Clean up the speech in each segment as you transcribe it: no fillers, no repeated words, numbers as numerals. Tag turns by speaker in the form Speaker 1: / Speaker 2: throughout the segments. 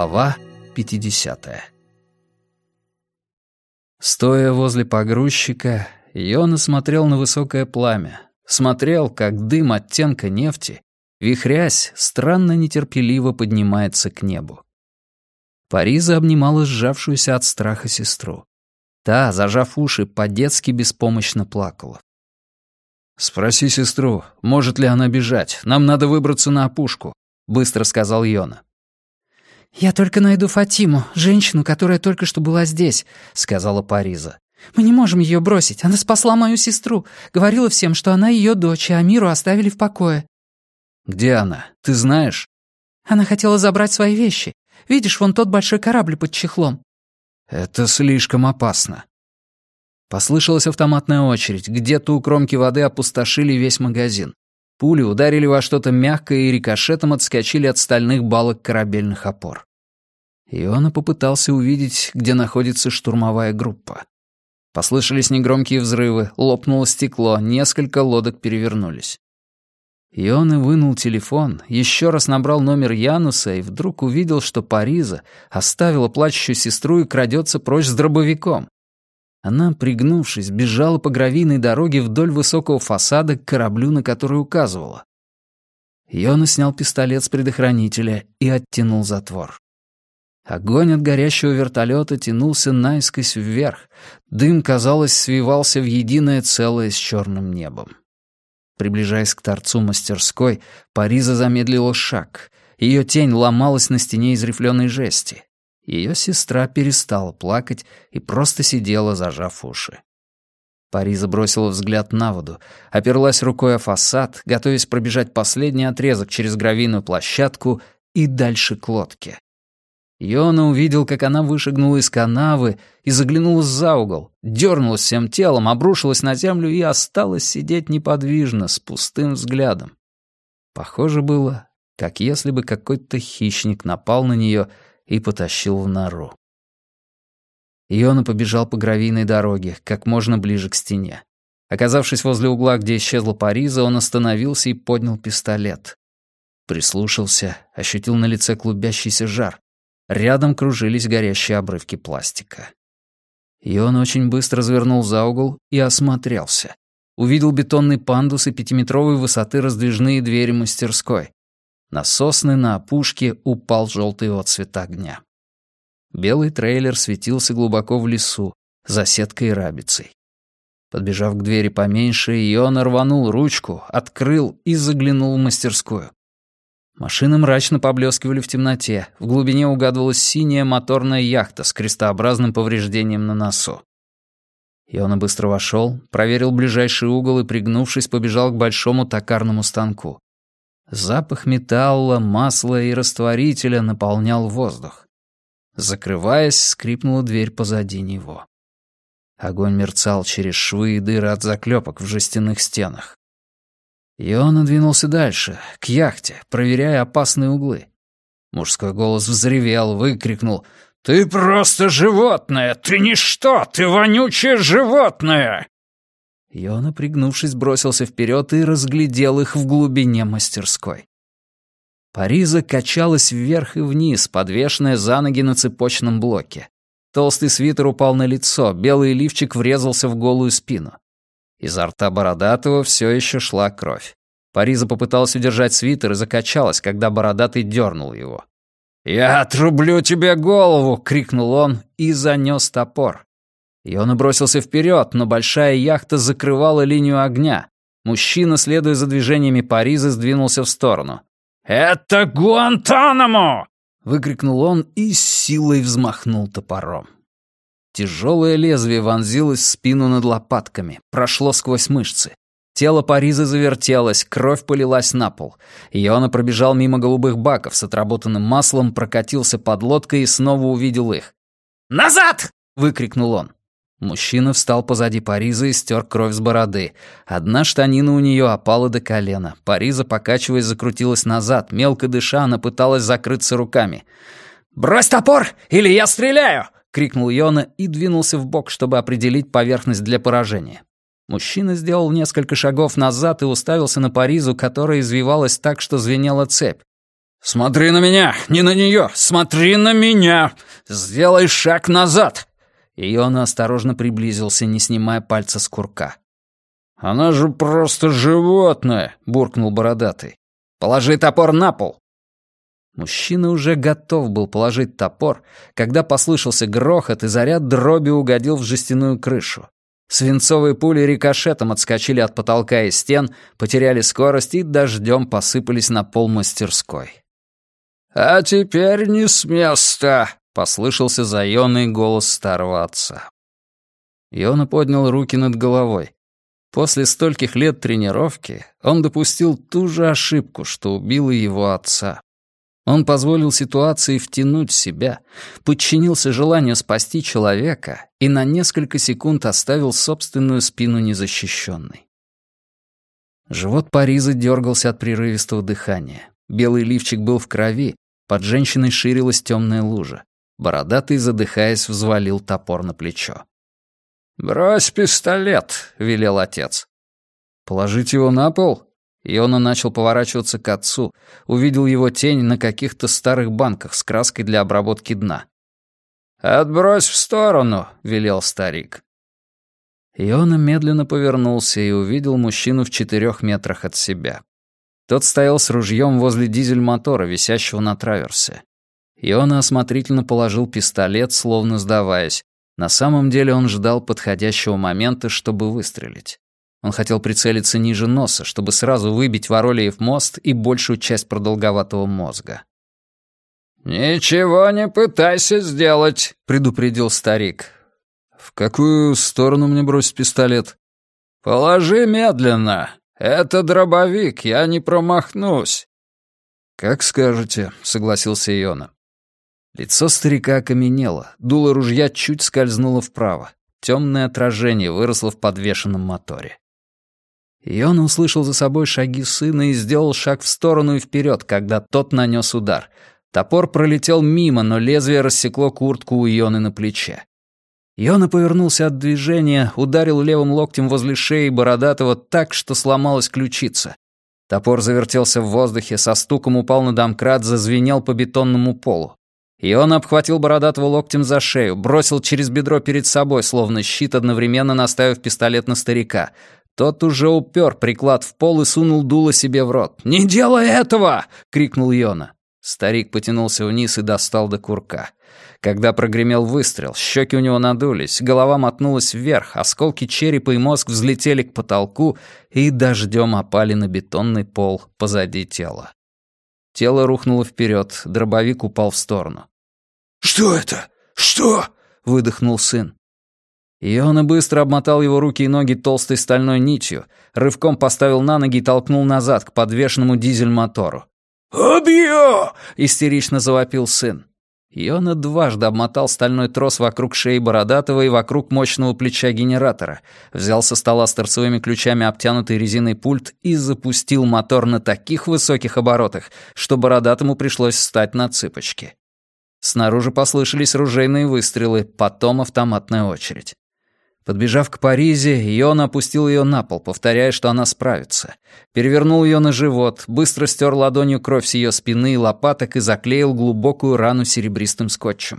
Speaker 1: Глава 50. Стоя возле погрузчика, Йона смотрел на высокое пламя, смотрел, как дым оттенка нефти, вихрясь, странно нетерпеливо поднимается к небу. Париза обнимала сжавшуюся от страха сестру. Та, зажав уши, по-детски беспомощно плакала. «Спроси сестру, может ли она бежать. Нам надо выбраться на опушку», — быстро сказал Йона.
Speaker 2: «Я только найду Фатиму, женщину, которая только что была здесь», — сказала Париза. «Мы не можем ее бросить. Она спасла мою сестру. Говорила всем, что она ее дочь, а Амиру оставили в покое».
Speaker 1: «Где она? Ты знаешь?»
Speaker 2: «Она хотела забрать свои вещи. Видишь, вон тот большой корабль под чехлом».
Speaker 1: «Это слишком опасно». Послышалась автоматная очередь. Где-то у кромки воды опустошили весь магазин. Пули ударили во что-то мягкое и рикошетом отскочили от стальных балок корабельных опор. Йона попытался увидеть, где находится штурмовая группа. Послышались негромкие взрывы, лопнуло стекло, несколько лодок перевернулись. Йона вынул телефон, еще раз набрал номер Януса и вдруг увидел, что Париза оставила плачущую сестру и крадется прочь с дробовиком. Она, пригнувшись, бежала по гравийной дороге вдоль высокого фасада к кораблю, на который указывала. Йона снял пистолет с предохранителя и оттянул затвор. Огонь от горящего вертолета тянулся наискось вверх. Дым, казалось, свивался в единое целое с черным небом. Приближаясь к торцу мастерской, Париза замедлила шаг. Ее тень ломалась на стене из рифленой жести. Ее сестра перестала плакать и просто сидела, зажав уши. Париза бросила взгляд на воду, оперлась рукой о фасад, готовясь пробежать последний отрезок через гравийную площадку и дальше к лодке. Йона увидел, как она вышагнула из канавы и заглянула за угол, дернулась всем телом, обрушилась на землю и осталась сидеть неподвижно, с пустым взглядом. Похоже было, как если бы какой-то хищник напал на нее и потащил в нору. Йона побежал по гравийной дороге, как можно ближе к стене. Оказавшись возле угла, где исчезла Париза, он остановился и поднял пистолет. Прислушался, ощутил на лице клубящийся жар. Рядом кружились горящие обрывки пластика. Йона очень быстро завернул за угол и осмотрелся. Увидел бетонный пандус и 5-метровой высоты раздвижные двери мастерской. На сосны на опушке упал желтый отсвет огня. Белый трейлер светился глубоко в лесу, за сеткой и рабицей. Подбежав к двери поменьше, Йона рванул ручку, открыл и заглянул в мастерскую. Машины мрачно поблескивали в темноте, в глубине угадывалась синяя моторная яхта с крестообразным повреждением на носу. Йона быстро вошел, проверил ближайший угол и, пригнувшись, побежал к большому токарному станку. Запах металла, масла и растворителя наполнял воздух. Закрываясь, скрипнула дверь позади него. Огонь мерцал через швы и дыры от заклепок в жестяных стенах. Йона двинулся дальше, к яхте, проверяя опасные углы. Мужской голос взревел, выкрикнул: «Ты просто животное! Ты ничто! Ты вонючее животное!» Йона, пригнувшись, бросился вперед и разглядел их в глубине мастерской. Париза качалась вверх и вниз, подвешенная за ноги на цепочном блоке. Толстый свитер упал на лицо, белый лифчик врезался в голую спину. Изо рта Бородатого все еще шла кровь. Париза попыталась удержать свитер и закачалась, когда Бородатый дернул его. «Я отрублю тебе голову!» — крикнул он и занес топор. Йона бросился вперед, но большая яхта закрывала линию огня. Мужчина, следуя за движениями Паризы, сдвинулся в сторону. «Это Гуантанамо!» — выкрикнул он и с силой взмахнул топором. Тяжелое лезвие вонзилось в спину над лопатками, прошло сквозь мышцы. Тело Паризы завертелось, кровь полилась на пол. Йона пробежал мимо голубых баков с отработанным маслом, прокатился под лодкой и снова увидел их. «Назад!» — выкрикнул он. Мужчина встал позади Паризы и стер кровь с бороды. Одна штанина у нее опала до колена. Париза, покачиваясь, закрутилась назад. Мелко дыша, она пыталась закрыться руками. «Брось топор, или я стреляю!» — крикнул Йона и двинулся вбок, чтобы определить поверхность для поражения. Мужчина сделал несколько шагов назад и уставился на Паризу, которая извивалась так, что звенела цепь. «Смотри на меня, не на нее! Смотри на меня! Сделай шаг назад!» Иона осторожно приблизился, не снимая пальца с курка. «Она же просто животное!» — буркнул бородатый. «Положи топор на пол!» Мужчина уже готов был положить топор, когда послышался грохот, и заряд дроби угодил в жестяную крышу. Свинцовые пули рикошетом отскочили от потолка и стен, потеряли скорость и дождем посыпались на пол мастерской. «А теперь не с места!» — послышался заённый голос старого отца. Иона поднял руки над головой. После стольких лет тренировки он допустил ту же ошибку, что убила его отца. Он позволил ситуации втянуть себя, подчинился желанию спасти человека и на несколько секунд оставил собственную спину незащищенной. Живот Паризы дергался от прерывистого дыхания. Белый лифчик был в крови, под женщиной ширилась темная лужа. Бородатый, задыхаясь, взвалил топор на плечо. «Брось пистолет», — велел отец. «Положить его на пол?» Иона начал поворачиваться к отцу, увидел его тень на каких-то старых банках с краской для обработки дна. «Отбрось в сторону», — велел старик. Иона медленно повернулся и увидел мужчину в 4 метрах от себя. Тот стоял с ружьем возле дизель-мотора, висящего на траверсе. Иона осмотрительно положил пистолет, словно сдаваясь. На самом деле он ждал подходящего момента, чтобы выстрелить. Он хотел прицелиться ниже носа, чтобы сразу выбить Воролеев мост и большую часть продолговатого мозга. «Ничего не пытайся сделать», — предупредил старик. «В какую сторону мне бросить пистолет?» «Положи медленно. Это дробовик, я не промахнусь». «Как скажете», — согласился Иона. Лицо старика окаменело, дуло ружья чуть скользнуло вправо. Темное отражение выросло в подвешенном моторе. Иона услышал за собой шаги сына и сделал шаг в сторону и вперед, когда тот нанес удар. Топор пролетел мимо, но лезвие рассекло куртку у Ионы на плече. Иона повернулся от движения, ударил левым локтем возле шеи бородатого так, что сломалась ключица. Топор завертелся в воздухе, со стуком упал на домкрат, зазвенел по бетонному полу. Иона обхватил бородатого локтем за шею, бросил через бедро перед собой, словно щит, одновременно наставив пистолет на старика. Тот уже упер приклад в пол и сунул дуло себе в рот. «Не делай этого!» — крикнул Иона. Старик потянулся вниз и достал до курка. Когда прогремел выстрел, щеки у него надулись, голова мотнулась вверх, осколки черепа и мозг взлетели к потолку и дождем опали на бетонный пол позади тела. Тело рухнуло вперед, дробовик упал в сторону. «Что это? Что?» — выдохнул сын. Иона быстро обмотал его руки и ноги толстой стальной нитью, рывком поставил на ноги и толкнул назад к подвешенному дизель-мотору. «Убью!» — истерично завопил сын. Иона дважды обмотал стальной трос вокруг шеи бородатого и вокруг мощного плеча генератора, взял со стола с торцевыми ключами обтянутый резиной пульт и запустил мотор на таких высоких оборотах, что бородатому пришлось встать на цыпочки. Снаружи послышались ружейные выстрелы, потом автоматная очередь. Подбежав к Паризе, Иона опустил ее на пол, повторяя, что она справится. Перевернул ее на живот, быстро стер ладонью кровь с ее спины и лопаток и заклеил глубокую рану серебристым скотчем.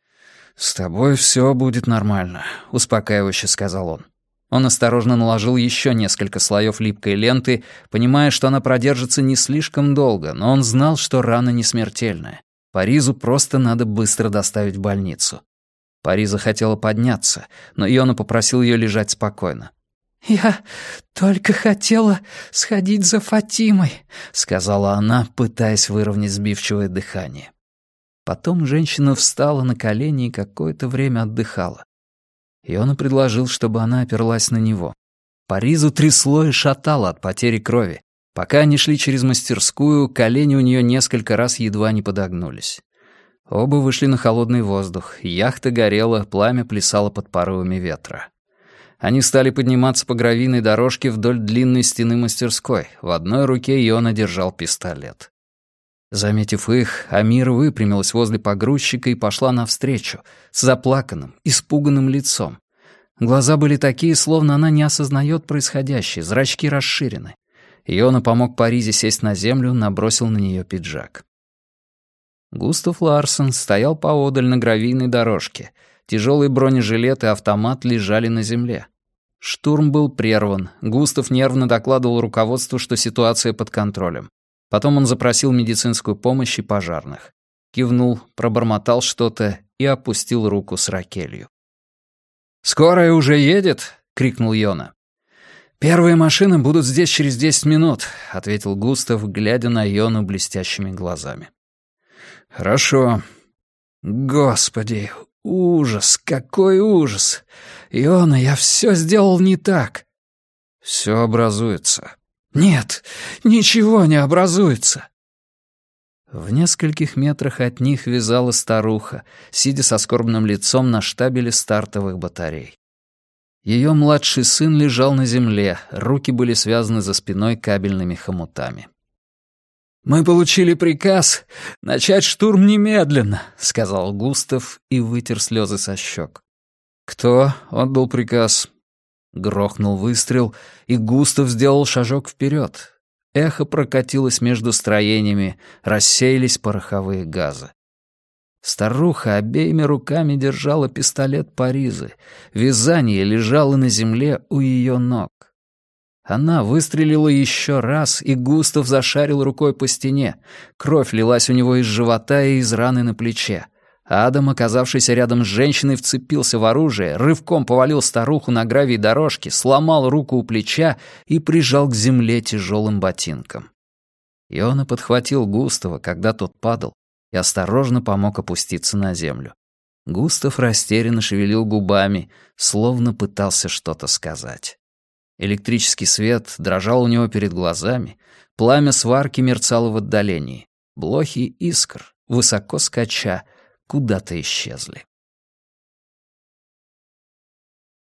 Speaker 1: «С тобой все будет нормально», — успокаивающе сказал он. Он осторожно наложил еще несколько слоев липкой ленты, понимая, что она продержится не слишком долго, но он знал, что рана не смертельная. Паризу просто надо быстро доставить в больницу. Париза хотела подняться, но Иона попросил ее лежать спокойно.
Speaker 2: «Я только хотела сходить за Фатимой», — сказала она, пытаясь выровнять сбивчивое дыхание. Потом женщина встала на колени и какое-то время отдыхала. Иона предложил, чтобы она оперлась на него. Паризу трясло и шатало от потери крови. Пока они шли через мастерскую, колени у нее несколько раз едва не подогнулись. Оба вышли на холодный воздух, яхта горела, пламя плясало под порывами ветра. Они стали подниматься по гравийной дорожке вдоль длинной стены мастерской. В одной руке Иона держал пистолет. Заметив их, Амира выпрямилась возле погрузчика и пошла навстречу, с заплаканным, испуганным лицом. Глаза были такие, словно она не осознает происходящее, зрачки расширены. Иона помог Паризе сесть на землю, набросил на нее пиджак.
Speaker 1: Густав Ларсен стоял поодаль на гравийной дорожке. Тяжелый бронежилет и автомат лежали на земле. Штурм был прерван. Густав нервно докладывал руководству, что ситуация под контролем. Потом он запросил медицинскую помощь и пожарных. Кивнул, пробормотал что-то и опустил руку с ракелью. «Скорая уже едет?» — крикнул Йона. «Первые машины будут здесь через 10 минут», — ответил Густав, глядя на Йону блестящими глазами. «Хорошо. Господи, ужас, какой ужас! Йона, я все сделал не так». «Все образуется». «Нет, ничего не образуется». В нескольких метрах от них вязала старуха, сидя со скорбным лицом на штабеле стартовых батарей. Ее младший сын лежал на земле, руки были связаны за спиной кабельными хомутами. «Мы получили приказ начать штурм немедленно», — сказал Густав и вытер слезы со щек. «Кто отдал приказ?» Грохнул выстрел, и Густав сделал шажок вперед. Эхо прокатилось между строениями, рассеялись пороховые газы. Старуха обеими руками держала пистолет Паризы. Вязание лежало на земле у ее ног. Она выстрелила еще раз, и Густав зашарил рукой по стене. Кровь лилась у него из живота и из раны на плече. Адам, оказавшийся рядом с женщиной, вцепился в оружие, рывком повалил старуху на гравий дорожки, сломал руку у плеча и прижал к земле тяжелым ботинком. Йона подхватил Густава, когда тот падал, и осторожно помог опуститься на землю. Густав растерянно шевелил губами, словно пытался что-то сказать. Электрический свет дрожал у него перед глазами, пламя сварки мерцало в отдалении. Блохи искр, высоко скача, куда-то исчезли.